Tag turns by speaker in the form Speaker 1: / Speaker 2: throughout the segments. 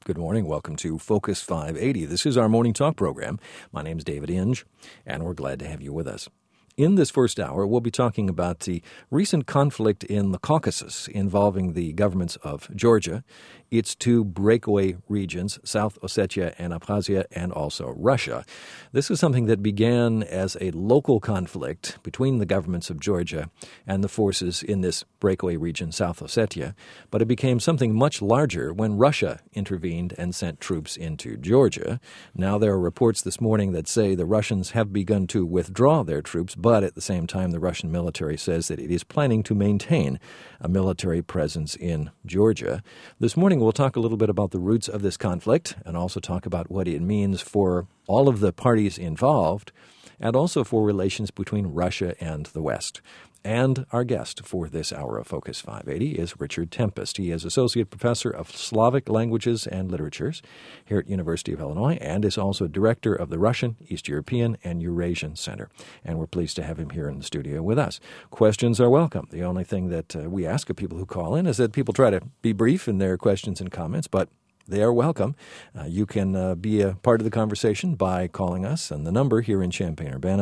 Speaker 1: Good morning. Welcome to Focus 580. This is our morning talk program. My name is David Inge, and we're glad to have you with us. In this first hour, we'll be talking about the recent conflict in the Caucasus involving the governments of Georgia, its two breakaway regions, South Ossetia and Abkhazia, and also Russia. This is something that began as a local conflict between the governments of Georgia and the forces in this breakaway region, South Ossetia, but it became something much larger when Russia intervened and sent troops into Georgia. Now there are reports this morning that say the Russians have begun to withdraw their troops, but at the same time the Russian military says that it is planning to maintain a military presence in Georgia. This morning we'll talk a little bit about the roots of this conflict and also talk about what it means for all of the parties involved and also for relations between Russia and the West. And our guest for this hour of Focus 580 is Richard Tempest. He is Associate Professor of Slavic Languages and Literatures here at University of Illinois and is also Director of the Russian, East European, and Eurasian Center. And we're pleased to have him here in the studio with us. Questions are welcome. The only thing that we ask of people who call in is that people try to be brief in their questions and comments, but they are welcome. You can be a part of the conversation by calling us, and the number here in Champaign-Urbana,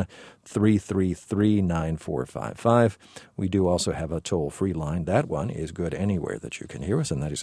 Speaker 1: 333-9455. We do also have a toll-free line. That one is good anywhere that you can hear us, and that is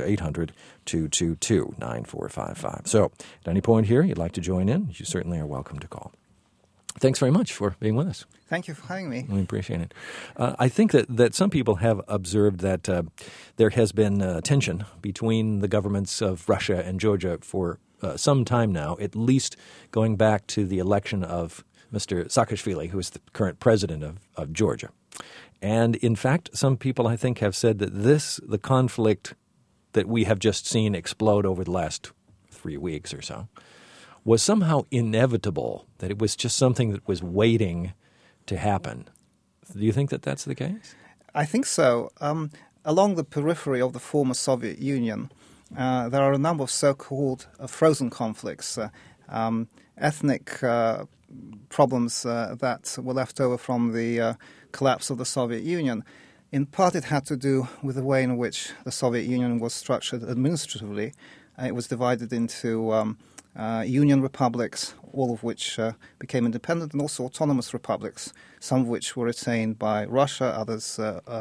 Speaker 1: 800-222-9455. So at any point here you'd like to join in, you certainly are welcome to call. Thanks very much for being with us.
Speaker 2: Thank you for having me.
Speaker 1: We appreciate it. I think that some people have observed that there has been tension between the governments of Russia and Georgia for some time now, at least going back to the election of Mr. Saakashvili, who is the current president of Georgia. And in fact, some people, I think, have said that the conflict that we have just seen explode over the last 3 weeks or so, was somehow inevitable, that it was just something that was waiting to happen. Do you think that that's the case?
Speaker 2: I think so. Along the periphery of the former Soviet Union, there are a number of so-called frozen conflicts, ethnic problems that were left over from the collapse of the Soviet Union. In part, it had to do with the way in which the Soviet Union was structured administratively. It was divided into union republics, all of which became independent, and also autonomous republics, some of which were retained by Russia, others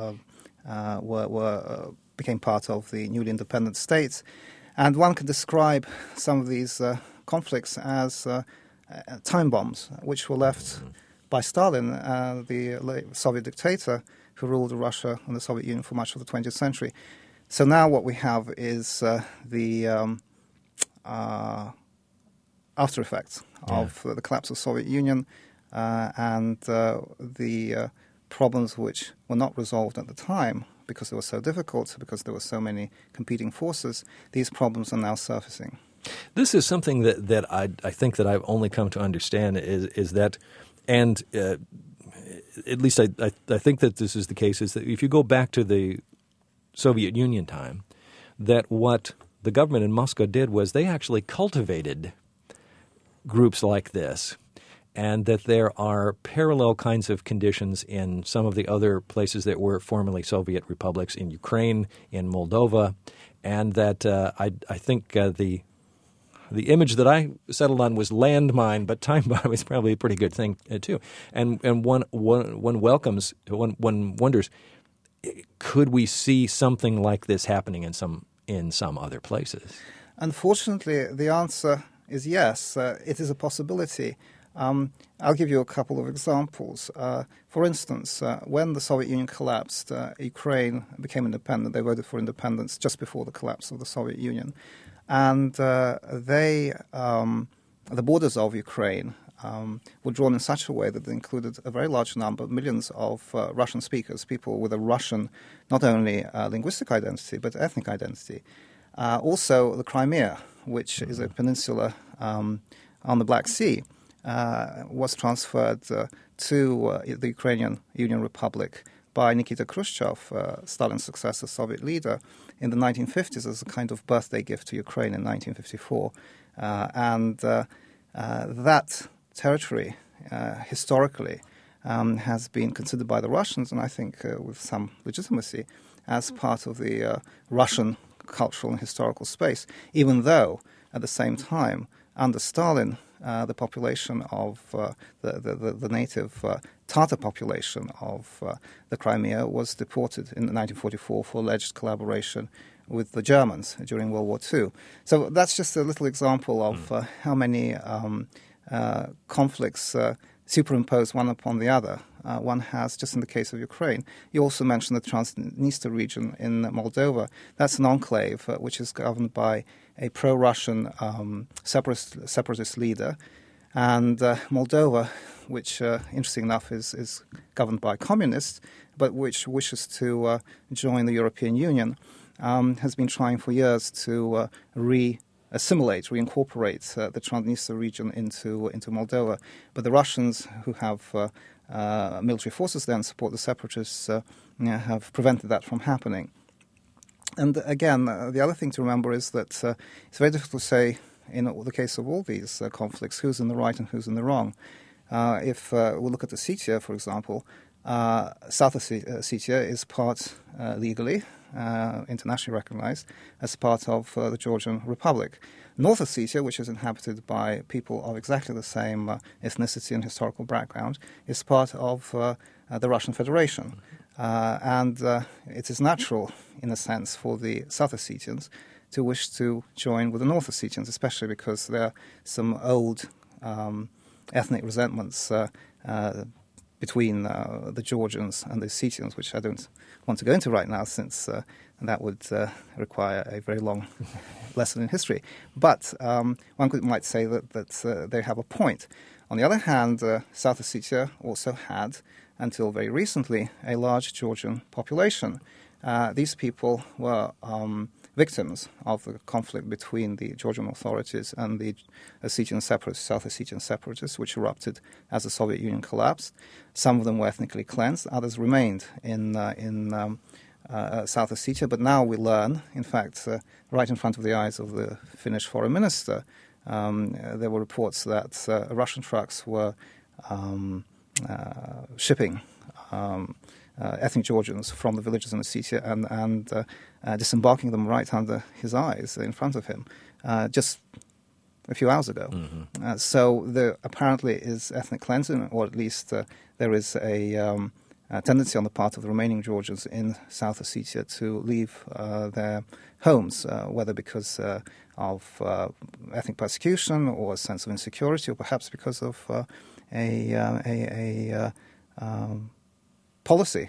Speaker 2: became part of the newly independent states. And one can describe some of these conflicts as time bombs, which were left by Stalin, the Soviet dictator who ruled Russia and the Soviet Union for much of the 20th century. So now what we have is the after effects of the collapse of the Soviet Union and the problems which were not resolved at the time because they were so difficult, because there were so many competing forces. These problems are now surfacing.
Speaker 1: This is something that I think that I've only come to understand is that, and at least I think that this is the case, is that if you go back to the Soviet Union time, that what the government in Moscow did was they actually cultivated groups like this, and that there are parallel kinds of conditions in some of the other places that were formerly Soviet republics, in Ukraine, in Moldova, and that I think the image that I settled on was landmine, but time bomb is probably a pretty good thing too. And one wonders, could we see something like this happening in some other places?
Speaker 2: Unfortunately, the answer is yes. It is a possibility. I'll give you a couple of examples. For instance, when the Soviet Union collapsed, Ukraine became independent. They voted for independence just before the collapse of the Soviet Union. And the borders of Ukraine were drawn in such a way that they included a very large number, millions of Russian speakers, people with a Russian, not only linguistic identity, but ethnic identity. Also, the Crimea, which is a peninsula on the Black Sea, was transferred to the Ukrainian Union Republic by Nikita Khrushchev, Stalin's successor, Soviet leader, in the 1950s as a kind of birthday gift to Ukraine in 1954. That territory, historically, has been considered by the Russians, and I think with some legitimacy, as part of the Russian cultural and historical space, even though at the same time, under Stalin, the population of the native Tatar population of the Crimea was deported in 1944 for alleged collaboration with the Germans during World War II. So that's just a little example of how many conflicts superimpose one upon the other. One has, just in the case of Ukraine. You also mentioned the Transnistria region in Moldova. That's an enclave which is governed by a pro-Russian separatist leader. And Moldova, which, interesting enough, is governed by communists, but which wishes to join the European Union, has been trying for years to re-assimilate, reincorporate the Transnistria region into Moldova. But the Russians, who have military forces there and support the separatists, have prevented that from happening. And again, the other thing to remember is that it's very difficult to say, in the case of all these conflicts, who's in the right and who's in the wrong. If we look at Ossetia, for example, South Ossetia is part, legally, internationally recognized, as part of the Georgian Republic. North Ossetia, which is inhabited by people of exactly the same ethnicity and historical background, is part of the Russian Federation. And it is natural, in a sense, for the South Ossetians to wish to join with the North Ossetians, especially because there are some old ethnic resentments between the Georgians and the Ossetians, which I don't want to go into right now, since that would require a very long lesson in history. But one might say that they have a point. On the other hand, South Ossetia also had, until very recently, a large Georgian population. These people were victims of the conflict between the Georgian authorities and the Ossetian separatists, South Ossetian separatists, which erupted as the Soviet Union collapsed. Some of them were ethnically cleansed, others remained in South Ossetia. But now we learn, in fact, right in front of the eyes of the Finnish foreign minister, there were reports that Russian trucks were shipping ethnic Georgians from the villages in Ossetia and disembarking them right under his eyes, in front of him, just a few hours ago. Mm-hmm. So there apparently is ethnic cleansing, or at least there is a tendency on the part of the remaining Georgians in South Ossetia to leave their homes, whether because of ethnic persecution or a sense of insecurity, or perhaps because of a policy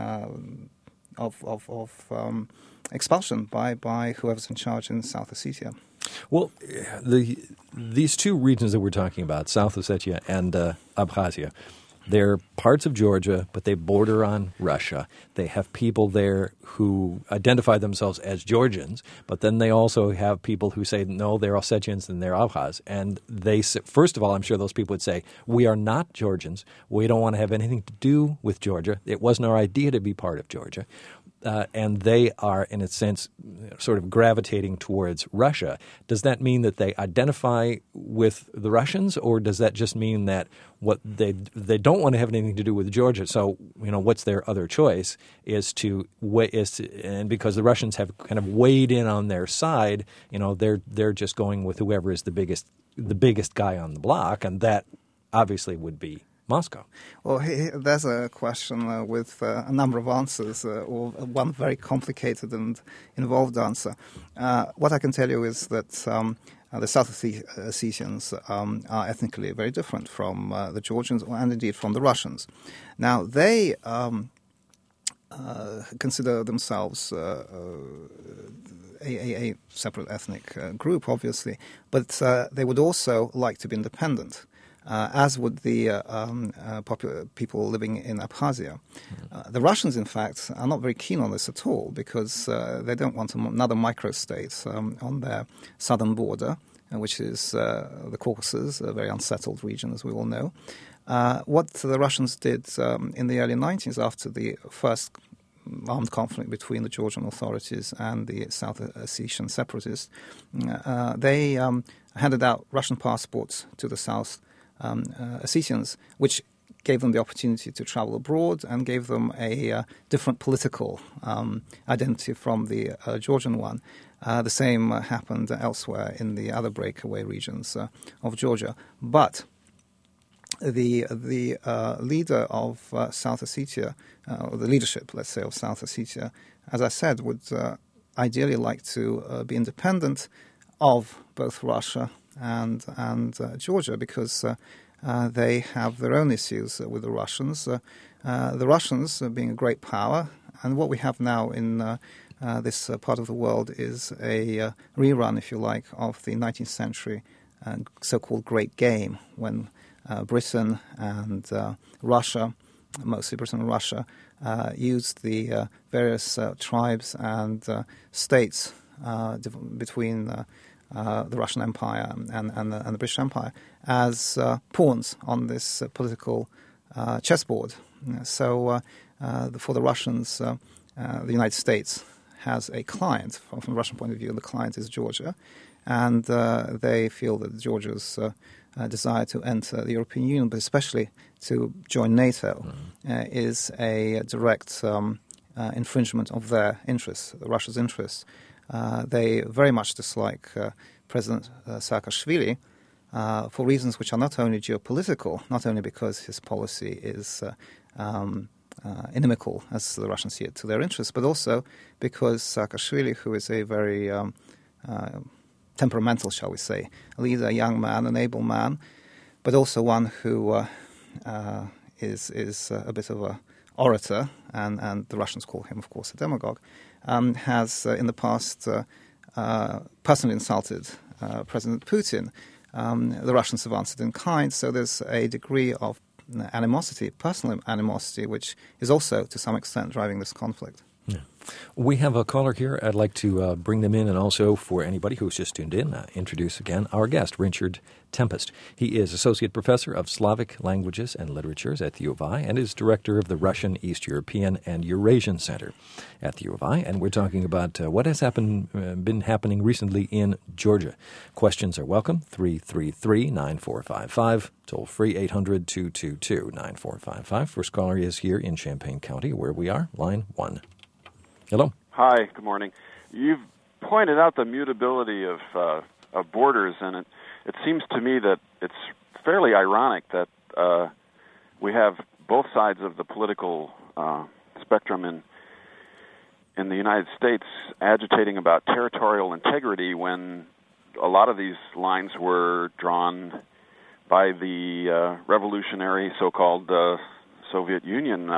Speaker 2: of expulsion by whoever's in charge in South Ossetia.
Speaker 1: Well, these two regions that we're talking about, South Ossetia and Abkhazia, they're parts of Georgia, but they border on Russia. They have people there who identify themselves as Georgians, but then they also have people who say, no, they're Ossetians and they're Abkhaz. And they, first of all, I'm sure those people would say, we are not Georgians. We don't want to have anything to do with Georgia. It wasn't our idea to be part of Georgia. And they are, in a sense, sort of gravitating towards Russia. Does that mean that they identify with the Russians, or does that just mean that what they don't want to have anything to do with Georgia? So, what's their other choice and because the Russians have kind of weighed in on their side, they're just going with whoever is the biggest guy on the block, and that obviously would be Moscow.
Speaker 2: Well, there's a question with a number of answers, or one very complicated and involved answer. What I can tell you is that the South Ossetians are ethnically very different from the Georgians and indeed from the Russians. Now, they consider themselves a separate ethnic group, obviously, but they would also like to be independent. As would the popular people living in Abkhazia. The Russians, in fact, are not very keen on this at all, because they don't want another microstate on their southern border, which is the Caucasus, a very unsettled region, as we all know. What the Russians did in the early 90s, after the first armed conflict between the Georgian authorities and the South Ossetian separatists, they handed out Russian passports to the South Ossetians, which gave them the opportunity to travel abroad and gave them a different political identity from the Georgian one. The same happened elsewhere in the other breakaway regions of Georgia. But the leader of South Ossetia, or the leadership, let's say, of South Ossetia, as I said, would ideally like to be independent of both Russia and Georgia, because they have their own issues with the Russians. The Russians being a great power, and what we have now in this part of the world is a rerun, if you like, of the 19th century so-called Great Game, when Britain and Russia, mostly Britain and Russia, used the various tribes and states between the Russian Empire and the British Empire as pawns on this political chessboard. So for the Russians, the United States has a client. From the Russian point of view, the client is Georgia, and they feel that Georgia's desire to enter the European Union, but especially to join NATO, is a direct infringement of their interests, Russia's interests. They very much dislike President Saakashvili for reasons which are not only geopolitical, not only because his policy is inimical, as the Russians see it, to their interests, but also because Saakashvili, who is a very temperamental, shall we say, leader, a young man, an able man, but also one who is a bit of a orator, and the Russians call him, of course, a demagogue, has in the past personally insulted President Putin. The Russians have answered in kind, so there's a degree of animosity, personal animosity, which is also, to some extent, driving this conflict.
Speaker 1: Yeah. We have a caller here. I'd like to bring them in, and also for anybody who's just tuned in, introduce again our guest, Richard Tempest. He is Associate Professor of Slavic Languages and Literatures at the U of I and is Director of the Russian, East European, and Eurasian Center at the U of I. And we're talking about what has been happening recently in Georgia. Questions are welcome, 333-9455, toll-free 800-222-9455. First caller is here in Champaign County, where we are, line 1. Hello.
Speaker 3: Hi, good morning. You've pointed out the mutability of borders, and it seems to me that it's fairly ironic that we have both sides of the political spectrum in the United States agitating about territorial integrity when a lot of these lines were drawn by the revolutionary so-called Soviet Union.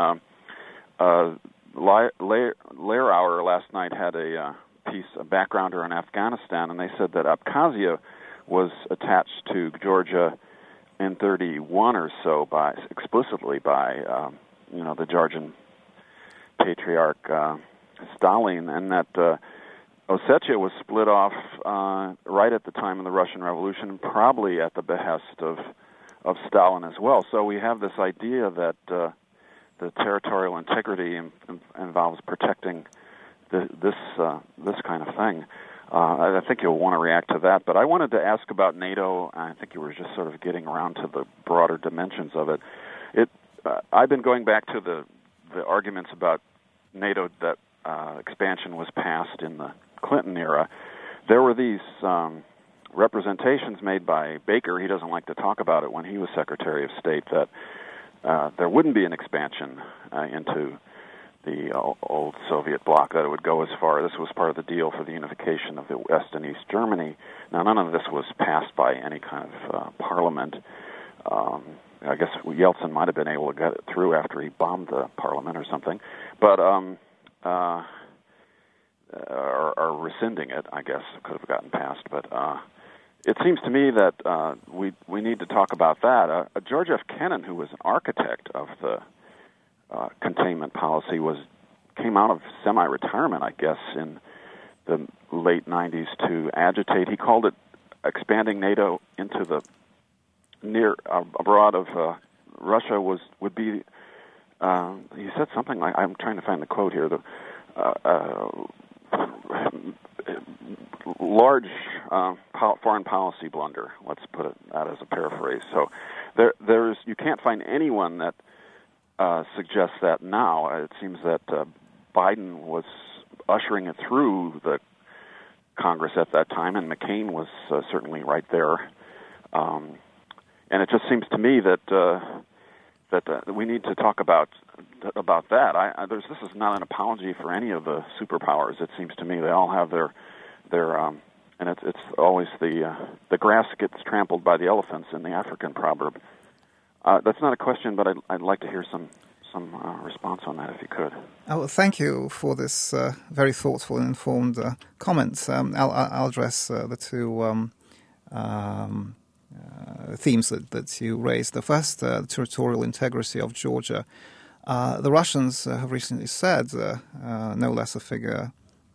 Speaker 3: Lehrauer last night had a piece, a backgrounder on Afghanistan, and they said that Abkhazia was attached to Georgia in 1931 or so explicitly by the Georgian patriarch Stalin, and that Ossetia was split off right at the time of the Russian Revolution, probably at the behest of Stalin as well. So we have this idea that the territorial integrity involves protecting this kind of thing. I think you'll want to react to that. But I wanted to ask about NATO. I think you were just sort of getting around to the broader dimensions of it. I've been going back to the arguments about NATO that expansion was passed in the Clinton era. There were these representations made by Baker. He doesn't like to talk about it when he was Secretary of State, that there wouldn't be an expansion into the old Soviet bloc, that it would go as far. This was part of the deal for the unification of the West and East Germany. Now, none of this was passed by any kind of parliament. I guess Yeltsin might have been able to get it through after he bombed the parliament or something, but or rescinding it, I guess, could have gotten passed. But it seems to me that we need to talk about that. George F. Kennan, who was an architect of the containment policy, came out of semi-retirement, I guess, in the late 90s to agitate. He called it expanding NATO into the near abroad of Russia would be. He said something like, I'm trying to find the quote here. The large foreign policy blunder. Let's put that as a paraphrase. So there's you can't find anyone that suggests that now. It seems that Biden was ushering it through the Congress at that time, and McCain was certainly right there. And it just seems to me that we need to talk about that. This is not an apology for any of the superpowers. It seems to me they all have their and it's always the grass gets trampled by the elephants in the African proverb. That's not a question, but I'd like to hear some response on that if you could.
Speaker 2: Well, thank you for this very thoughtful and informed comments. I'll address the two themes that you raised. The first, the territorial integrity of Georgia. The Russians have recently said, no less a figure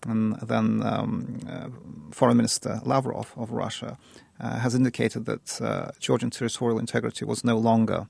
Speaker 2: than Foreign Minister Lavrov of Russia has indicated that Georgian territorial integrity was no longer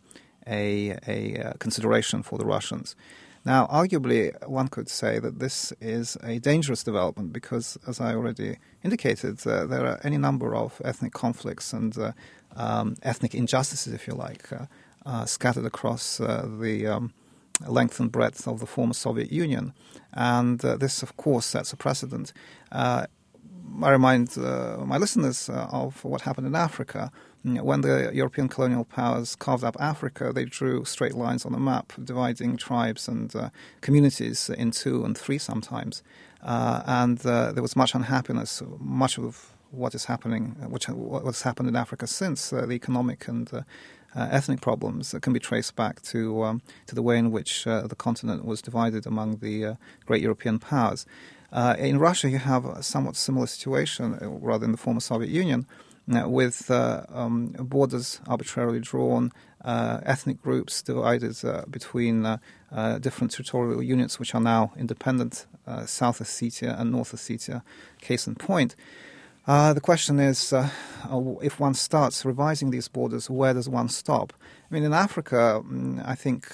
Speaker 2: a consideration for the Russians. Now, arguably, one could say that this is a dangerous development because, as I already indicated, there are any number of ethnic conflicts and ethnic injustices, if you like, scattered across the length and breadth of the former Soviet Union. And this, of course, sets a precedent. I remind my listeners of what happened in Africa. When the European colonial powers carved up Africa, they drew straight lines on the map, dividing tribes and communities in 2 and 3 sometimes. And there was much unhappiness. Much of what is happening, what's happened in Africa since, the economic and ethnic problems can be traced back to the way in which the continent was divided among the great European powers. In Russia, you have a somewhat similar situation, rather in the former Soviet Union, with borders arbitrarily drawn, ethnic groups divided between different territorial units which are now independent, South Ossetia and North Ossetia, case in point. The question is, if one starts revising these borders, where does one stop? I mean, in Africa, I think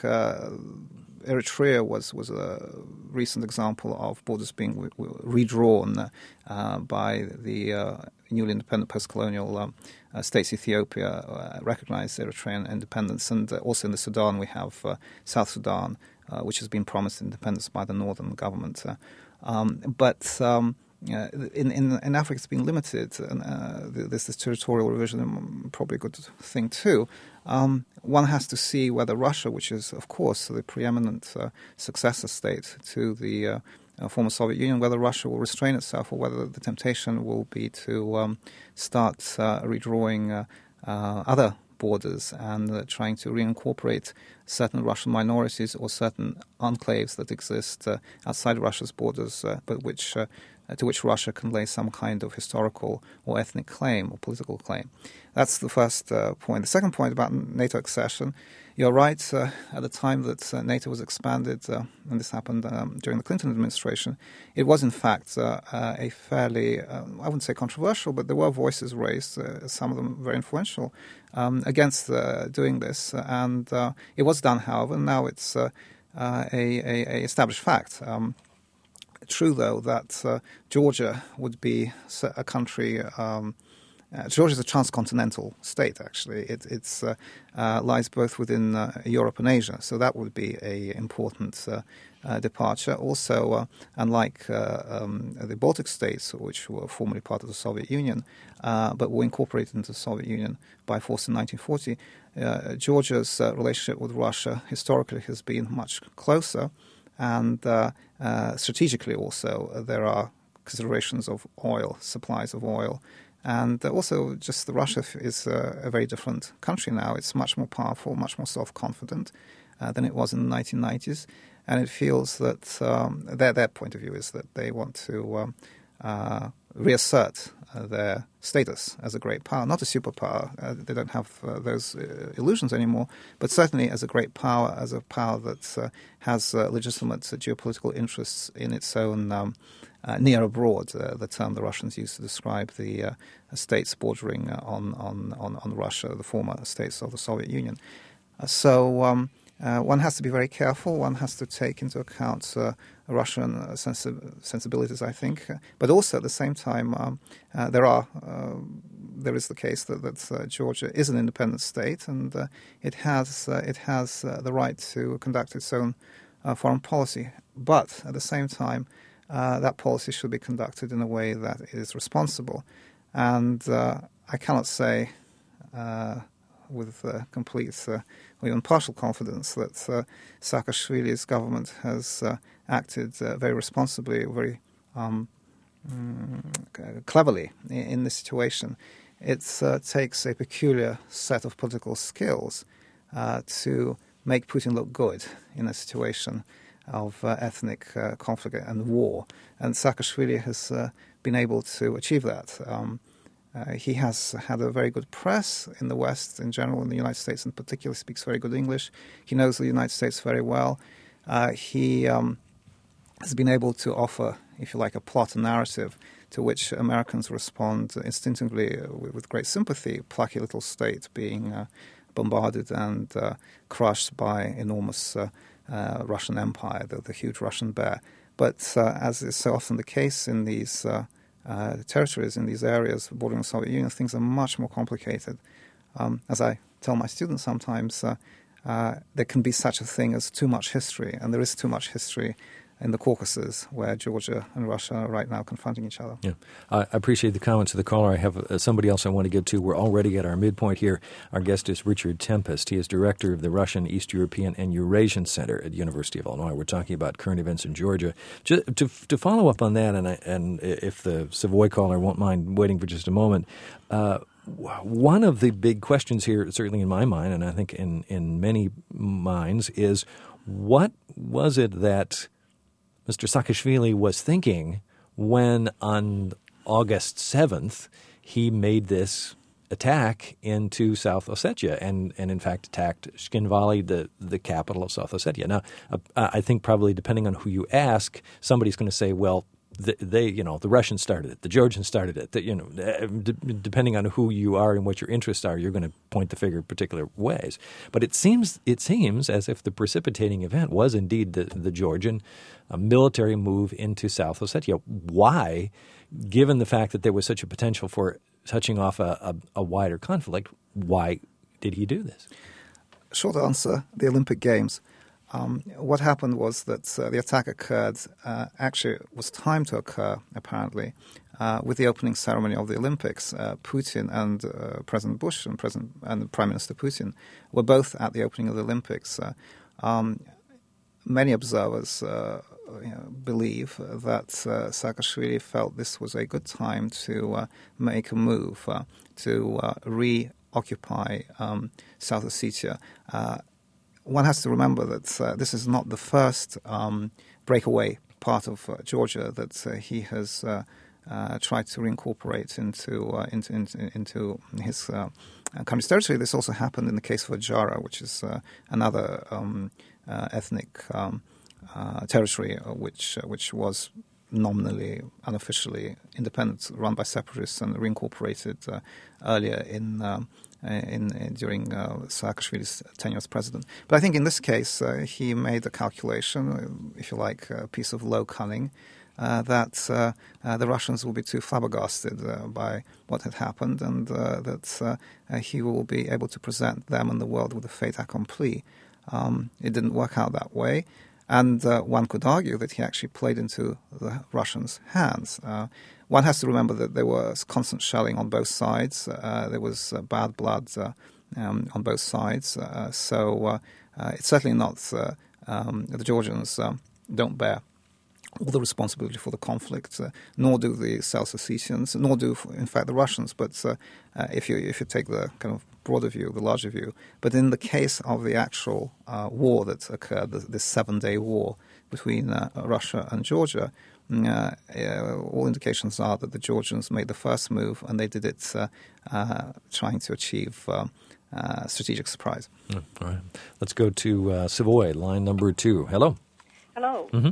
Speaker 2: Eritrea was a recent example of borders being redrawn by the newly independent post-colonial states. Ethiopia recognized Eritrean independence, and also in the Sudan we have South Sudan, which has been promised independence by the northern government. But in Africa it's been limited, and this territorial revision, probably a good thing too. One has to see whether Russia, which is of course the preeminent successor state to the former Soviet Union, whether Russia will restrain itself or whether the temptation will be to start redrawing other borders and trying to reincorporate certain Russian minorities or certain enclaves that exist outside Russia's borders, but which to which Russia can lay some kind of historical or ethnic claim or political claim. That's the first point. The second point about NATO accession, you're right. At the time that NATO was expanded, and this happened during the Clinton administration, it was in fact a fairly, I wouldn't say controversial, but there were voices raised, some of them very influential, against doing this. And it was done, however, and now it's a established fact. True, though, that Georgia would be a country. Georgia is a transcontinental state. Actually, it lies both within Europe and Asia, so that would be an important departure. Also, unlike the Baltic states, which were formerly part of the Soviet Union, but were incorporated into the Soviet Union by force in 1940, Georgia's relationship with Russia historically has been much closer. And strategically also, there are considerations of oil, supplies of oil. And also just Russia is a very different country now. It's much more powerful, much more self-confident than it was in the 1990s. And it feels that their point of view is that they want to reassert their status as a great power, not a superpower. They don't have those illusions anymore, but certainly as a great power, as a power that has legitimate geopolitical interests in its own near abroad, the term the Russians used to describe the states bordering on Russia, the former states of the Soviet Union. So one has to be very careful. One has to take into account Russian sensibilities, I think. But also at the same time, there is the case that Georgia is an independent state, and it has the right to conduct its own foreign policy. But at the same time, that policy should be conducted in a way that is responsible. And I cannot say with complete or even partial confidence that Saakashvili's government has acted very responsibly, very cleverly in this situation. It takes a peculiar set of political skills to make Putin look good in a situation of ethnic conflict and war. And Saakashvili has been able to achieve that. He has had a very good press in the West in general, in the United States in particular, speaks very good English. He knows the United States very well. He has been able to offer, if you like, a plot and narrative to which Americans respond instinctively with great sympathy. Plucky little state being bombarded and crushed by enormous Russian empire, the huge Russian bear. But as is so often the case in these territories, in these areas bordering the Soviet Union, things are much more complicated. As I tell my students sometimes, there can be such a thing as too much history, and there is too much history in the Caucasus, where Georgia and Russia are right now confronting each other.
Speaker 1: Yeah, I appreciate the comments of the caller. I have somebody else I want to get to. We're already at our midpoint here. Our guest is Richard Tempest. He is director of the Russian, East European, and Eurasian Center at the University of Illinois. We're talking about current events in Georgia. Just to follow up on that, and if the Savoy caller won't mind waiting for just a moment, one of the big questions here, certainly in my mind, and I think in many minds, is what was it that Mr. Saakashvili was thinking when on August 7th he made this attack into South Ossetia and in fact attacked Tskhinvali, the capital of South Ossetia. Now, I think probably depending on who you ask, somebody's going to say, well, the Russians started it, the Georgians started it. Depending on who you are and what your interests are, you're going to point the finger in particular ways. But it seems as if the precipitating event was indeed the Georgian military move into South Ossetia. Why, given the fact that there was such a potential for touching off a wider conflict, why did he do this?
Speaker 2: Short answer: the Olympic Games. What happened was that the attack occurred, actually it was timed to occur, apparently, with the opening ceremony of the Olympics. Putin and President Bush and Prime Minister Putin were both at the opening of the Olympics. Many observers believe that Saakashvili felt this was a good time to make a move, to reoccupy South Ossetia. One has to remember that this is not the first breakaway part of Georgia that he has tried to reincorporate into his country's territory. This also happened in the case of Adjara, which is another ethnic territory which was nominally, unofficially independent, run by separatists, and reincorporated earlier during Saakashvili's tenure as president. But I think in this case, he made a calculation, if you like, a piece of low cunning, that the Russians will be too flabbergasted by what had happened, and that he will be able to present them and the world with a fait accompli. It didn't work out that way. And one could argue that he actually played into the Russians' hands. One has to remember that there was constant shelling on both sides. There was bad blood on both sides. So it's certainly not the Georgians don't bear all the responsibility for the conflict, nor do the South Ossetians, nor do, in fact, the Russians. But if you take the kind of broader view, the larger view, but in the case of the actual war that occurred, this 7-day war between Russia and Georgia, all indications are that the Georgians made the first move, and they did it trying to achieve strategic surprise.
Speaker 1: All right. Let's go to Savoy, line number 2. Hello.
Speaker 4: Hello.
Speaker 1: Mm-hmm.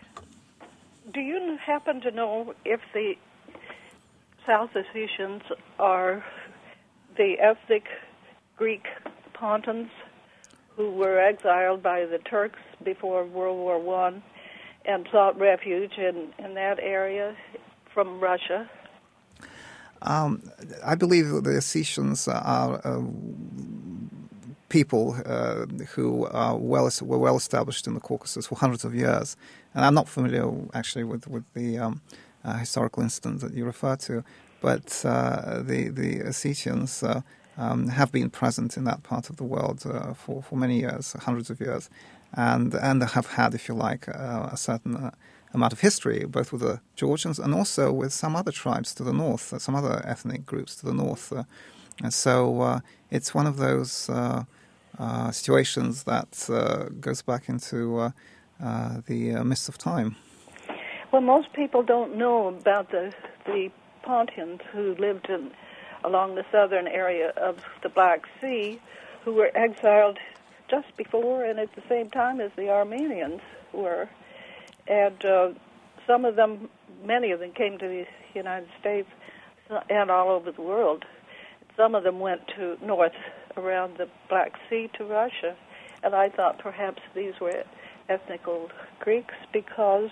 Speaker 4: Do you happen to know if the South Ossetians are the ethnic Greek Pontons who were exiled by the Turks before World War I and sought refuge in that area from Russia?
Speaker 2: I believe that the Ossetians are people who were well established in the Caucasus for hundreds of years. And I'm not familiar, actually, with the historical incident that you refer to, but the Ossetians have been present in that part of the world for many years, hundreds of years, and have had, if you like, a certain amount of history, both with the Georgians and also with some other tribes to the north, some other ethnic groups to the north. And so it's one of those situations that goes back into the mist of time.
Speaker 4: Well, most people don't know about the Pontians who lived along the southern area of the Black Sea, who were exiled just before and at the same time as the Armenians were. And some of them, many of them came to the United States and all over the world. Some of them went to north around the Black Sea to Russia. And I thought perhaps these were ethnical Greeks because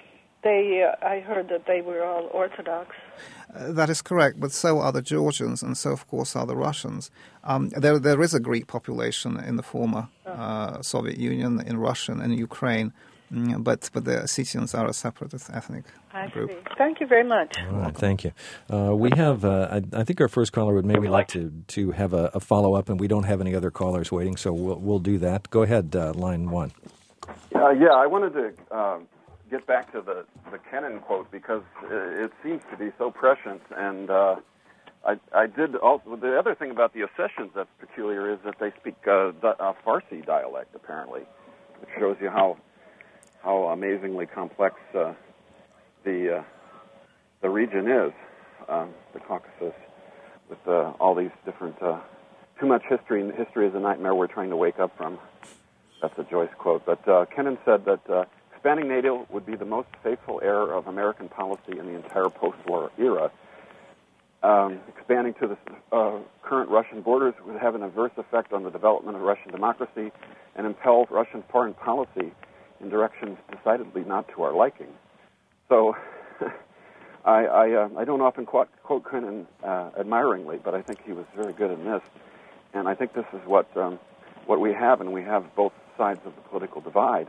Speaker 4: I heard that they were all Orthodox.
Speaker 2: That is correct, but so are the Georgians, and so, of course, are the Russians. There is a Greek population in the former Soviet Union, in Russia and in Ukraine, but the Ossetians are a separate ethnic group.
Speaker 4: I see. Thank you very much.
Speaker 1: All right, thank you. We have, I think our first caller would maybe like to have a follow-up, and we don't have any other callers waiting, so we'll do that. Go ahead, line one.
Speaker 3: Yeah, I wanted to get back to the Kennan quote because it seems to be so prescient, and I did also. The other thing about the Ossetians that's peculiar is that they speak a Farsi dialect, apparently, which shows you how amazingly complex the region is, the Caucasus, with all these different too much history, and history is a nightmare we're trying to wake up from. That's a Joyce quote. But Kennan said that expanding NATO would be the most faithful error of American policy in the entire post-war era. Expanding to the current Russian borders would have an adverse effect on the development of Russian democracy and impel Russian foreign policy in directions decidedly not to our liking. So I don't often quote Kennan admiringly, but I think he was very good in this. And I think this is what we have, and we have both sides of the political divide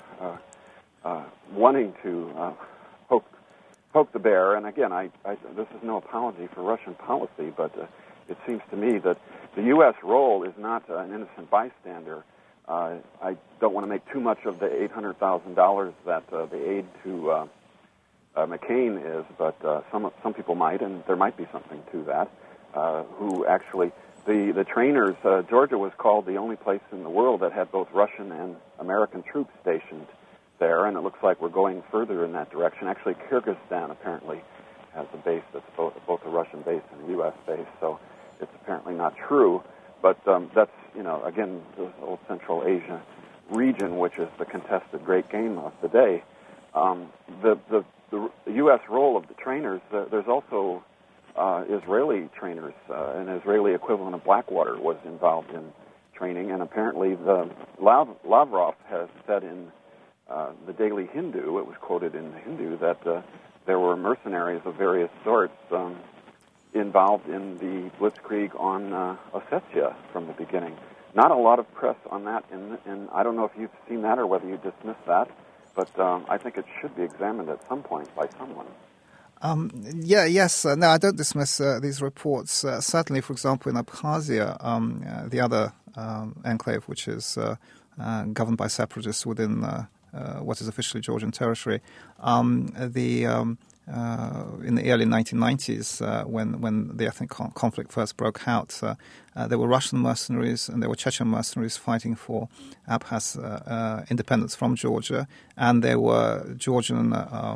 Speaker 3: wanting to poke the bear. And again, this is no apology for Russian policy, but it seems to me that the U.S. role is not an innocent bystander. I don't want to make too much of the $800,000 that the aid to McCain is, but some people might, and there might be something to that, who actually... The trainers, Georgia was called the only place in the world that had both Russian and American troops stationed there, and it looks like we're going further in that direction. Actually, Kyrgyzstan apparently has a base that's both a Russian base and a U.S. base, so it's apparently not true. But that's, again, the old Central Asia region, which is the contested great game of the day. The U.S. role of the trainers, there's also... Israeli trainers, an Israeli equivalent of Blackwater was involved in training, and apparently Lavrov has said in the Daily Hindu, it was quoted in the Hindu, that there were mercenaries of various sorts involved in the blitzkrieg on Ossetia from the beginning. Not a lot of press on that, and I don't know if you've seen that or whether you dismiss that, but I think it should be examined at some point by someone.
Speaker 2: Yes. No, I don't dismiss these reports. Certainly, for example, in Abkhazia, the other enclave, which is governed by separatists within what is officially Georgian territory, in the early 1990s, when the ethnic conflict first broke out, there were Russian mercenaries and there were Chechen mercenaries fighting for Abkhaz independence from Georgia, and there were Georgian...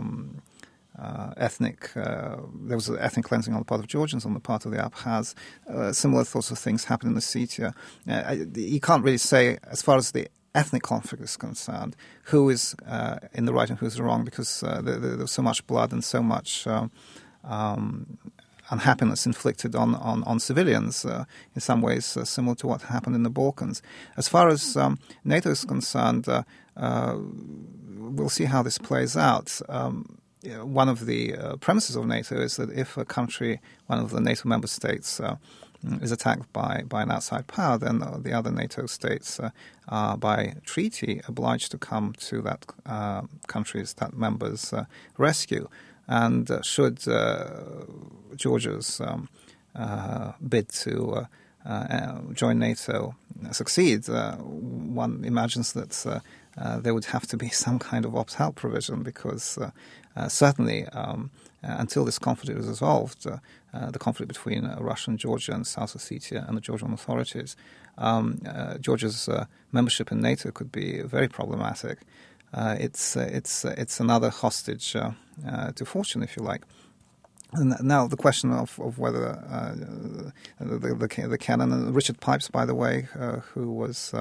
Speaker 2: there was an ethnic cleansing on the part of Georgians, on the part of the Abkhaz. Similar sorts of things happen in Ossetia. You can't really say, as far as the ethnic conflict is concerned, who is in the right and who's wrong, because there was so much blood and so much unhappiness inflicted on civilians, in some ways similar to what happened in the Balkans. As far as NATO is concerned, we'll see how this plays out. one of the premises of NATO is that if a country, one of the NATO member states, is attacked by an outside power, then the other NATO states are by treaty obliged to come to that country's, that member's rescue. And should Georgia's bid to join NATO succeed, one imagines that there would have to be some kind of opt-out provision, because certainly until this conflict is resolved, the conflict between Russia and Georgia and South Ossetia and the Georgian authorities, Georgia's membership in NATO could be very problematic. It's another hostage to fortune, if you like. And now the question of whether the canon, and Richard Pipes, by the way, who was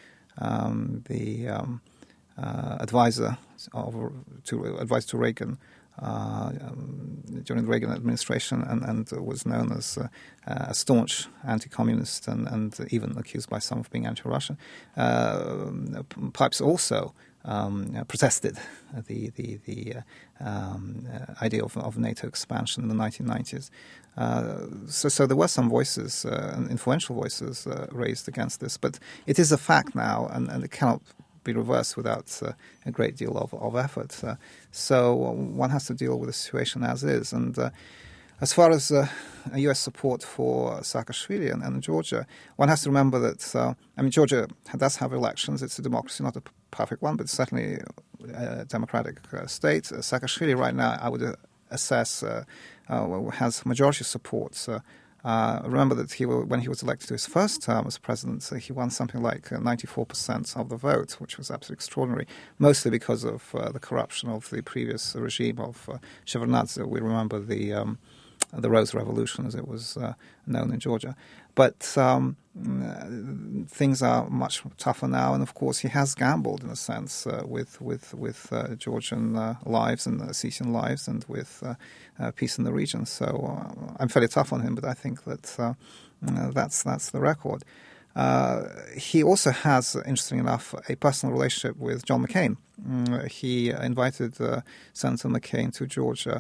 Speaker 2: the advisor to Reagan during the Reagan administration, and was known as a staunch anti-communist and even accused by some of being anti-Russian. Pipes also protested the idea of NATO expansion in the 1990s. So there were some voices, influential voices, raised against this. But it is a fact now, and it cannot be reversed without a great deal of effort. So one has to deal with the situation as is. And as far as U.S. support for Saakashvili and Georgia, one has to remember that, Georgia does have elections. It's a democracy, not a perfect one, but certainly a democratic state. Saakashvili right now, I would assess, has majority support. Remember that when he was elected to his first term as president, he won something like 94% of the vote, which was absolutely extraordinary, mostly because of the corruption of the previous regime of Shevardnadze. We remember the Rose Revolution, as it was known in Georgia. But things are much tougher now, and of course he has gambled in a sense with Georgian lives and Ossetian lives, and with peace in the region. So I'm fairly tough on him, but I think that that's the record. He also has, interesting enough, a personal relationship with John McCain. He invited Senator McCain to Georgia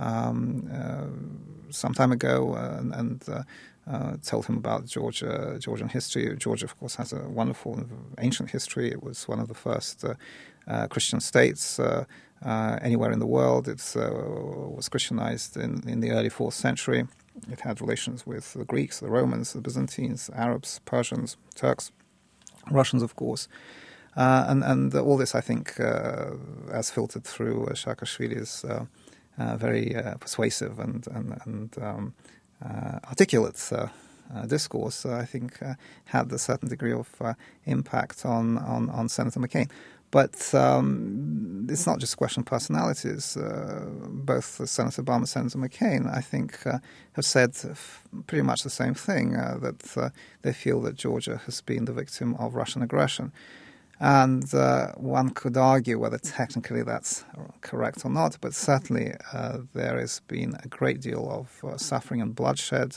Speaker 2: some time ago, and told him about Georgian history. Georgia, of course, has a wonderful ancient history. It was one of the first Christian states anywhere in the world. It was Christianized in the early 4th century. It had relations with the Greeks, the Romans, the Byzantines, Arabs, Persians, Turks, Russians, of course. And all this, I think, has filtered through Saakashvili's very persuasive and articulate discourse, I think, had a certain degree of impact on Senator McCain. But it's not just a question of personalities. Both Senator Obama and Senator McCain, I think, have said pretty much the same thing, that they feel that Georgia has been the victim of Russian aggression. And one could argue whether technically that's correct or not, but certainly there has been a great deal of suffering and bloodshed,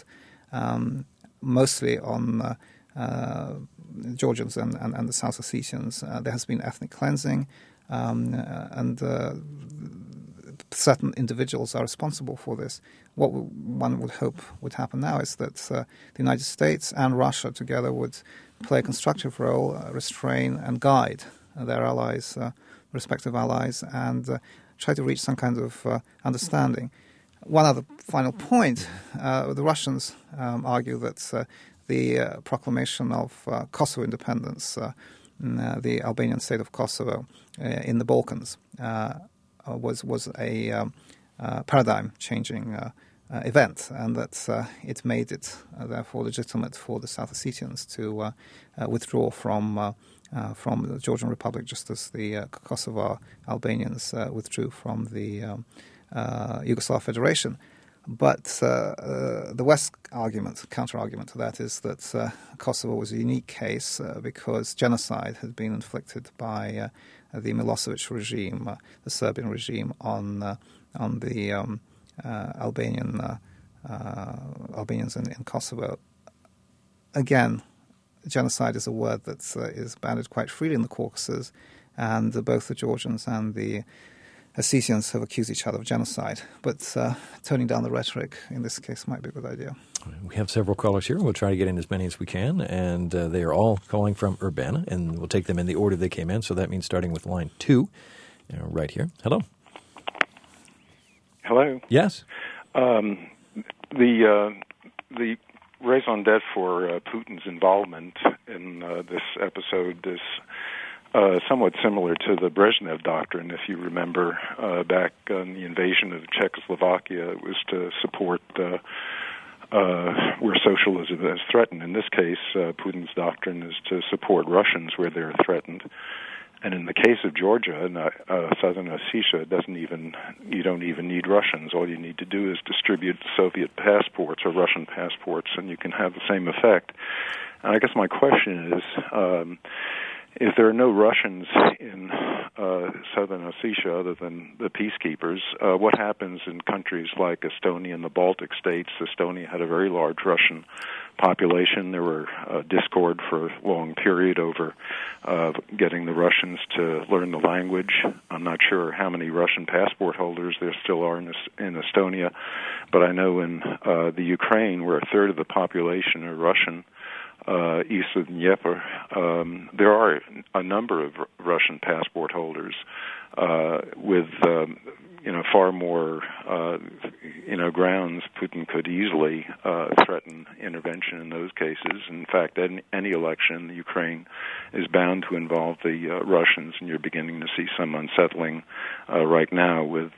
Speaker 2: mostly on Georgians and the South Ossetians. There has been ethnic cleansing, and certain individuals are responsible for this. What one would hope would happen now is that the United States and Russia together would play a constructive role, restrain and guide their allies, respective allies, and try to reach some kind of understanding. One other final point, the Russians argue that the proclamation of Kosovo independence, the Albanian state of Kosovo in the Balkans, was a paradigm-changing event, and that it made it therefore legitimate for the South Ossetians to withdraw from the Georgian Republic, just as the Kosovo Albanians withdrew from the Yugoslav Federation. But the West argument, counter-argument to that, is that Kosovo was a unique case because genocide had been inflicted by the Milosevic regime, the Serbian regime, on the Albanians in Kosovo. Again, genocide is a word that is bandied quite freely in the Caucasus, and both the Georgians and the Ossetians have accused each other of genocide. But toning down the rhetoric in this case might be a good idea.
Speaker 1: We have several callers here. We'll try to get in as many as we can, and they are all calling from Urbana, and we'll take them in the order they came in, so that means starting with line 2 right here. Hello.
Speaker 5: Hello.
Speaker 1: Yes.
Speaker 5: The raison d'etre for Putin's involvement in this episode is somewhat similar to the Brezhnev doctrine. If you remember back on the invasion of Czechoslovakia, it was to support where socialism is threatened. In this case, Putin's doctrine is to support Russians where they're threatened. And in the case of Georgia and Southern Ossetia, you don't even need Russians. All you need to do is distribute Soviet passports or Russian passports, and you can have the same effect. And I guess my question is, if there are no Russians in Southern Ossetia other than the peacekeepers, what happens in countries like Estonia and the Baltic states? Estonia had a very large Russian population. There were discord for a long period over getting the Russians to learn the language. I'm not sure how many Russian passport holders there still are in Estonia, but I know in the Ukraine, where a third of the population are Russian, east of Dnieper, there are a number of Russian passport holders with far more grounds. Putin could easily threaten intervention in those cases. In fact, any election in the Ukraine is bound to involve the Russians, and you're beginning to see some unsettling right now with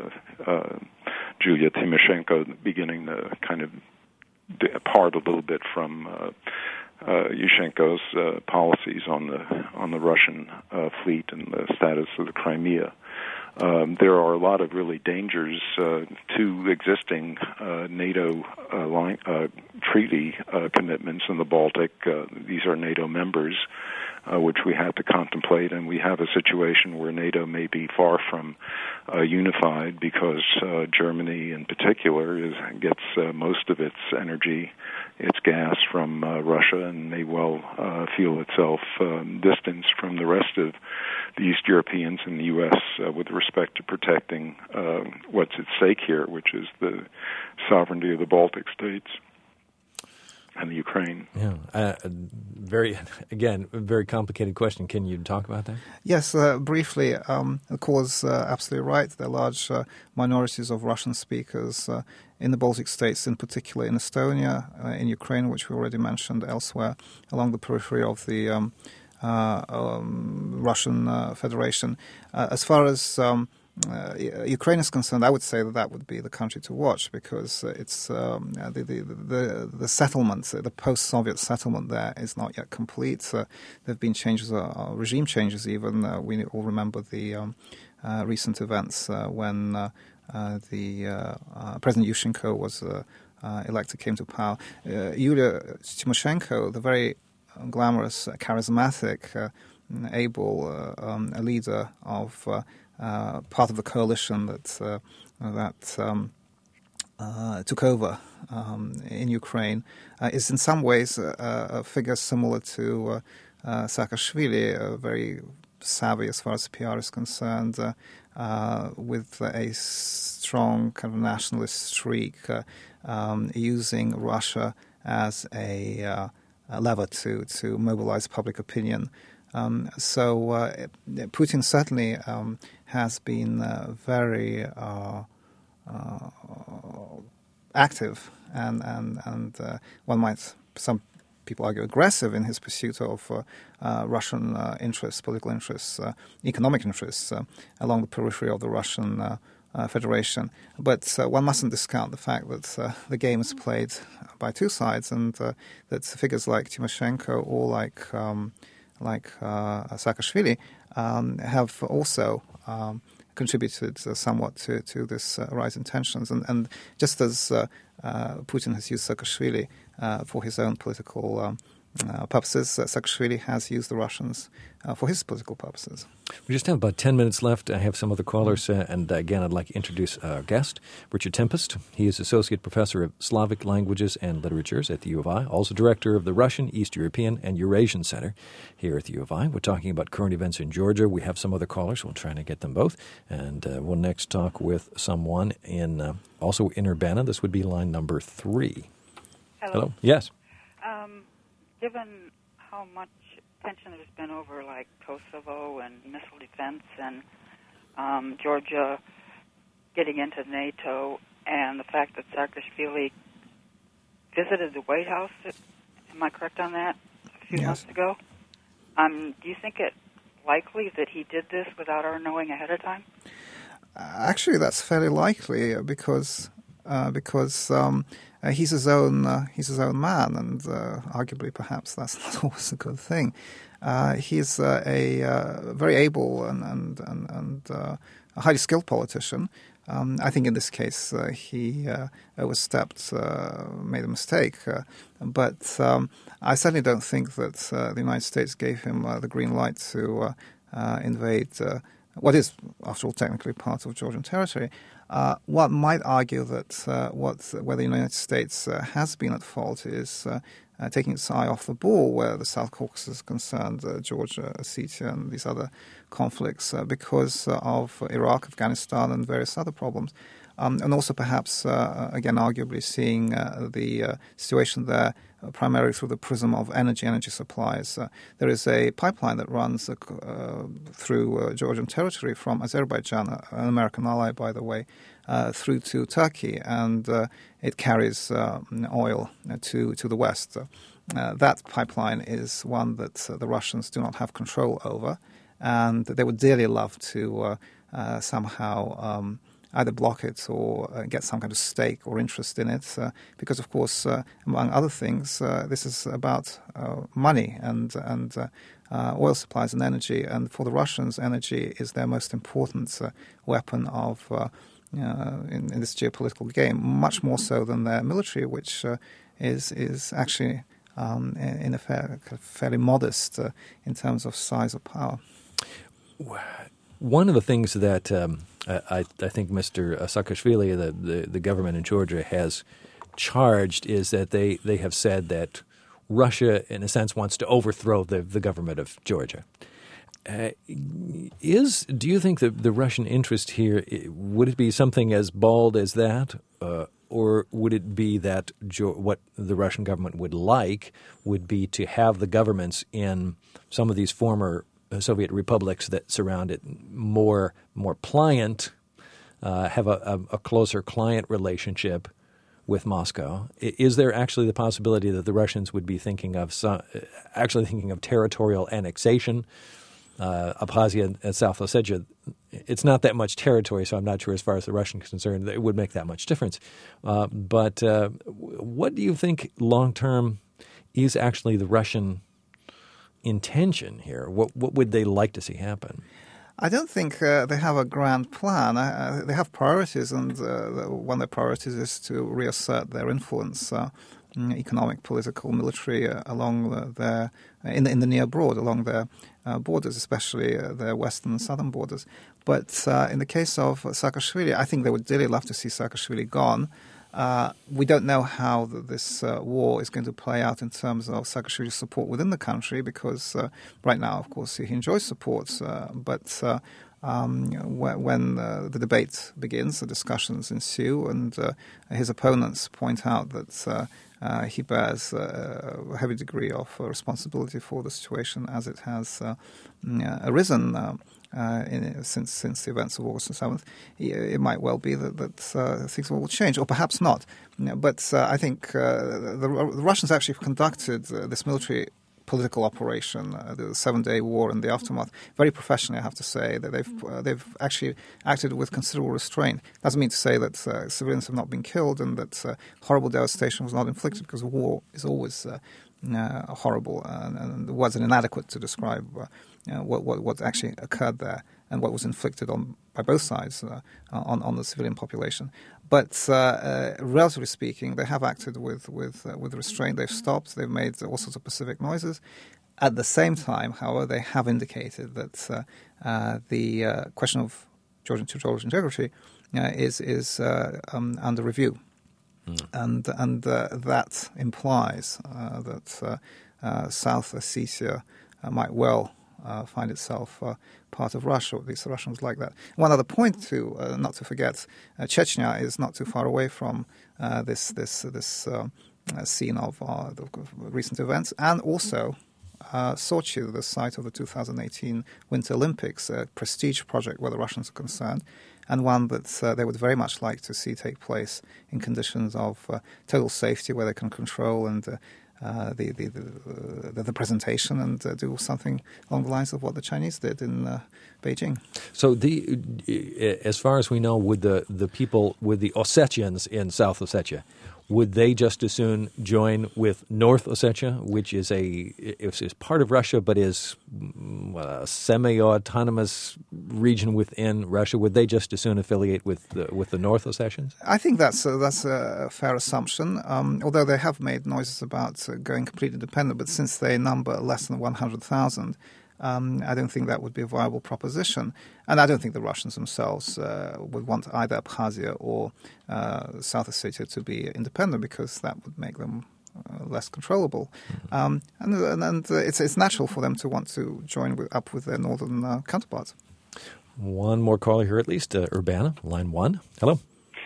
Speaker 5: Julia Tymoshenko beginning to kind of depart a little bit from Yushchenko's policies on the Russian fleet and the status of the Crimea. There are a lot of really dangers to existing NATO treaty commitments in the Baltic. These are NATO members, which we have to contemplate, and we have a situation where NATO may be far from unified because Germany in particular gets most of its energy, its gas from Russia, and may well feel itself distanced from the rest of the East Europeans and the U.S. With respect to protecting what's at stake here, which is the sovereignty of the Baltic states and the Ukraine.
Speaker 1: Yeah, very complicated question. Can you talk about that?
Speaker 2: Yes, briefly. The call's absolutely right. There are large minorities of Russian speakers in the Baltic states, in particular in Estonia, in Ukraine, which we already mentioned, elsewhere along the periphery of the Russian Federation. As far as Ukraine is concerned, I would say that would be the country to watch because it's the settlement, the post-Soviet settlement there is not yet complete. There have been changes, regime changes even. We all remember the recent events when the President Yushchenko was elected, came to power. Yulia Tymoshenko, the very glamorous, charismatic, able leader of part of the coalition that took over in Ukraine, is in some ways a figure similar to Saakashvili, very savvy as far as PR is concerned, with a strong kind of nationalist streak, using Russia as a lever to mobilize public opinion. So Putin certainly has been very active and one might, some people argue, aggressive in his pursuit of Russian interests, political interests, economic interests along the periphery of the Russian Federation. But one mustn't discount the fact that the game is played by two sides, and that figures like Tymoshenko or like Saakashvili have also contributed somewhat to this rise in tensions. And just as Putin has used Saakashvili for his own political purposes. Saakashvili has used the Russians for his political purposes.
Speaker 1: We just have about 10 minutes left. I have some other callers, and again, I'd like to introduce our guest, Richard Tempest. He is Associate Professor of Slavic Languages and Literatures at the U of I, also Director of the Russian, East European, and Eurasian Center here at the U of I. We're talking about current events in Georgia. We have some other callers. We'll try to get them both. And we'll next talk with someone also in Urbana. This would be line number 3.
Speaker 6: Hello.
Speaker 1: Yes.
Speaker 6: Given how much tension there's been over, like, Kosovo and missile defense and Georgia getting into NATO, and the fact that Saakashvili visited the White House, am I correct on that, a few months ago? Do you think it likely that he did this without our knowing ahead of time?
Speaker 2: Actually, that's fairly likely because he's his own man, and arguably perhaps that's not always a good thing. He's a very able and a highly skilled politician. I think in this case he overstepped, made a mistake. But I certainly don't think that the United States gave him the green light to invade what is, after all, technically part of Georgian territory. One might argue that where the United States has been at fault is taking its eye off the ball where the South Caucasus is concerned, Georgia, Ossetia, and these other conflicts, because of Iraq, Afghanistan, and various other problems. And also perhaps, again, arguably seeing the situation there primarily through the prism of energy supplies. There is a pipeline that runs through Georgian territory from Azerbaijan, an American ally, by the way, through to Turkey, and it carries oil to the west. That pipeline is one that the Russians do not have control over, and they would dearly love to somehow either block it or get some kind of stake or interest in it, because, of course, among other things, this is about money and oil supplies and energy. And for the Russians, energy is their most important weapon of in this geopolitical game, much more so than their military, which is actually in a fairly modest in terms of size of power.
Speaker 1: One of the things that I think Mr. Saakashvili, the government in Georgia, has charged is that they have said that Russia, in a sense, wants to overthrow the government of Georgia. Do you think that the Russian interest here, would it be something as bald as that, or would it be that what the Russian government would like would be to have the governments in some of these former Soviet republics that surround it more pliant, have a closer client relationship with Moscow? Is there actually the possibility that the Russians would be thinking of territorial annexation? Abkhazia and South Ossetia, it's not that much territory, so I'm not sure as far as the Russians are concerned it would make that much difference. But what do you think long-term is actually the Russian intention here? What would they like to see happen?
Speaker 2: I don't think they have a grand plan. They have priorities, and one of their priorities is to reassert their influence, economic, political, military, along their in the near broad, along their borders, especially their western and southern borders. But in the case of Saakashvili, I think they would really love to see Saakashvili gone. We don't know how this war is going to play out in terms of Saakashvili's support within the country, because right now, of course, he enjoys support. But when the debate begins, the discussions ensue, and his opponents point out that he bears a heavy degree of responsibility for the situation as it has arisen since the events of August the 7th, it might well be that things will change, or perhaps not. But I think the Russians actually conducted this military political operation, the 7-day war and the aftermath, very professionally, I have to say. That they've actually acted with considerable restraint. Doesn't mean to say that civilians have not been killed and that horrible devastation was not inflicted, because war is always horrible, and the words are inadequate to describe what actually occurred there and what was inflicted by both sides on the civilian population. But relatively speaking, they have acted with restraint. They've stopped. They've made all sorts of Pacific noises. At the same time, however, they have indicated that the question of Georgian territorial integrity is under review, and that implies that South Ossetia might well find itself part of Russia, or at least the Russians like that. One other point not to forget, Chechnya is not too far away from this scene of the recent events, and also Sochi, the site of the 2018 Winter Olympics, a prestige project where the Russians are concerned, and one that they would very much like to see take place in conditions of total safety, where they can control and the presentation and do something along the lines of what the Chinese did in Beijing.
Speaker 1: So, as far as we know, would the people, with the Ossetians in South Ossetia, would they just as soon join with North Ossetia, which is part of Russia but is a semi-autonomous region within Russia? Would they just as soon affiliate with the North Ossetians? I
Speaker 2: think that's a fair assumption. Although they have made noises about going completely independent, but since they number less than 100,000. I don't think that would be a viable proposition. And I don't think the Russians themselves would want either Abkhazia or South Ossetia to be independent, because that would make them less controllable. And it's natural for them to want to join up with their northern counterparts.
Speaker 1: One more caller here at least. Urbana, line 1. Hello.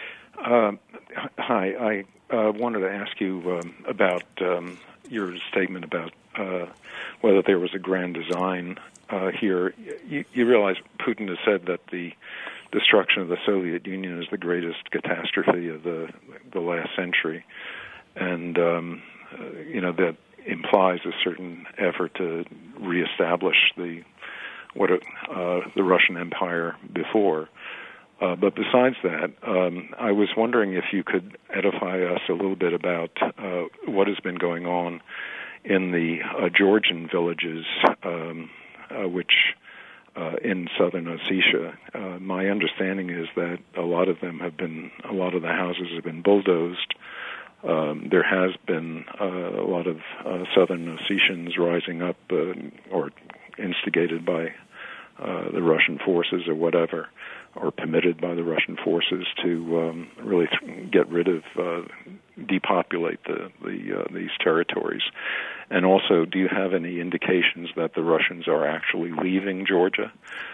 Speaker 5: Hi. I wanted to ask you about your statement about whether there was a grand design here. You realize Putin has said that the destruction of the Soviet Union is the greatest catastrophe of the last century, and that implies a certain effort to reestablish the Russian Empire before. But besides that, I was wondering if you could edify us a little bit about what has been going on in the Georgian villages, which in southern Ossetia. My understanding is that a lot of the houses have been bulldozed. There has been a lot of southern Ossetians rising up, or instigated by the Russian forces or whatever, or permitted by the Russian forces to really get rid of, depopulate these territories. And also, do you have any indications that the Russians are actually leaving Georgia?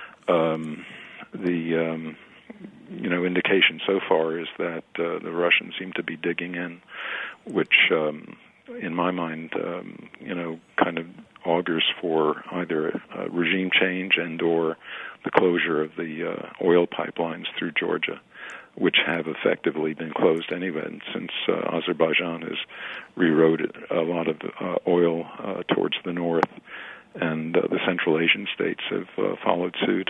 Speaker 5: Indication so far is that the Russians seem to be digging in, which, in my mind, kind of augurs for either a regime change and or the closure of the oil pipelines through Georgia, which have effectively been closed anyway since Azerbaijan has rerouted a lot of oil towards the north, and the Central Asian states have followed suit.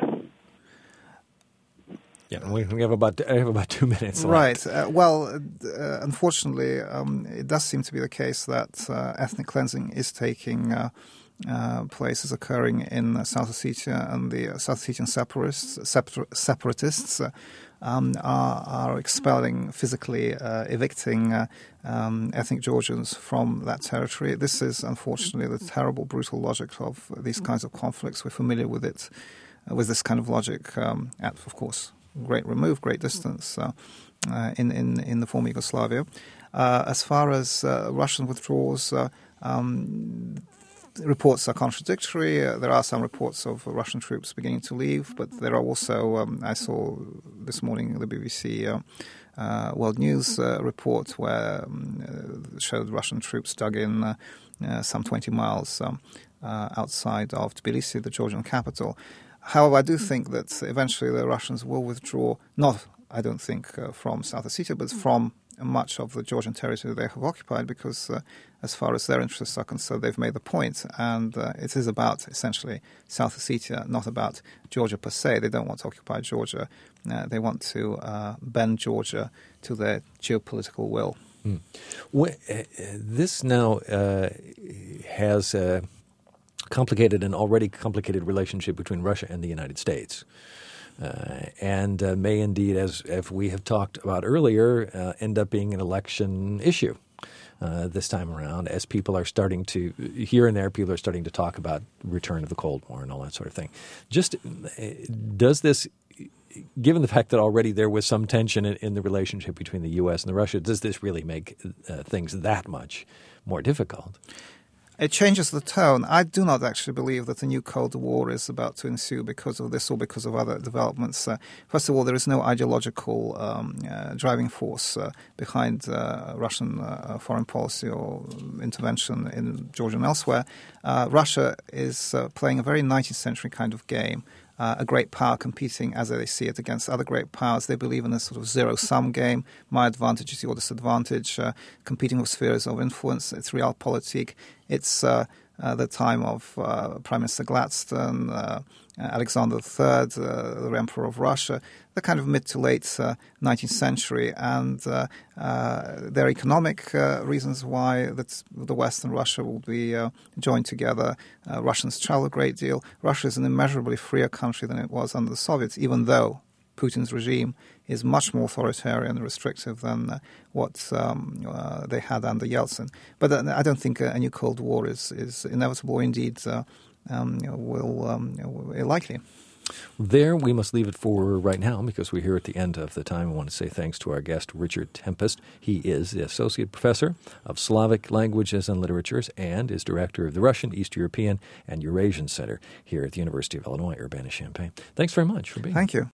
Speaker 1: Yeah, we have about 2 minutes
Speaker 2: left. Right. Unfortunately, it does seem to be the case that ethnic cleansing is taking place, is occurring in South Ossetia, and the South Ossetian separatists are expelling, physically evicting ethnic Georgians from that territory. This is, unfortunately, the terrible, brutal logic of these kinds of conflicts. We're familiar with it, with this kind of logic at, of course, great remove, great distance in the former Yugoslavia. As far as Russian withdrawals, reports are contradictory. There are some reports of Russian troops beginning to leave, but there are also, I saw this morning the BBC World News report where showed Russian troops dug in some 20 miles outside of Tbilisi, the Georgian capital. However, I do think that eventually the Russians will withdraw, not, I don't think, from South Ossetia, but from much of the Georgian territory they have occupied, because as far as their interests are concerned, they've made the point, and it is about, essentially, South Ossetia, not about Georgia per se. They don't want to occupy Georgia. They want to bend Georgia to their geopolitical will.
Speaker 1: This now has complicated an already complicated relationship between Russia and the United States. And may indeed, as we have talked about earlier, end up being an election issue this time around, as people are starting to, here and there, people are starting to talk about return of the Cold War and all that sort of thing. Just does this, given the fact that already there was some tension in the relationship between the U.S. and Russia, does this really make things that much more difficult?
Speaker 2: It changes the tone. I do not actually believe that a new Cold War is about to ensue because of this or because of other developments. First of all, there is no ideological driving force behind Russian foreign policy or intervention in Georgia and elsewhere. Russia is playing a very 19th century kind of game. A great power competing, as they see it, against other great powers. They believe in a sort of zero-sum game. My advantage is your disadvantage, competing with spheres of influence. It's realpolitik. It's the time of Prime Minister Gladstone, Alexander III, the Emperor of Russia, the kind of mid to late 19th century. And there are economic reasons why the West and Russia will be joined together. Russians travel a great deal. Russia is an immeasurably freer country than it was under the Soviets, even though Putin's regime is much more authoritarian and restrictive than what they had under Yeltsin. But I don't think a new Cold War is inevitable or indeed likely.
Speaker 1: There we must leave it for right now because we're here at the end of the time. I want to say thanks to our guest, Richard Tempest. He is the Associate Professor of Slavic Languages and Literatures and is Director of the Russian, East European, and Eurasian Center here at the University of Illinois, Urbana-Champaign. Thanks very much for being here.
Speaker 2: Thank you.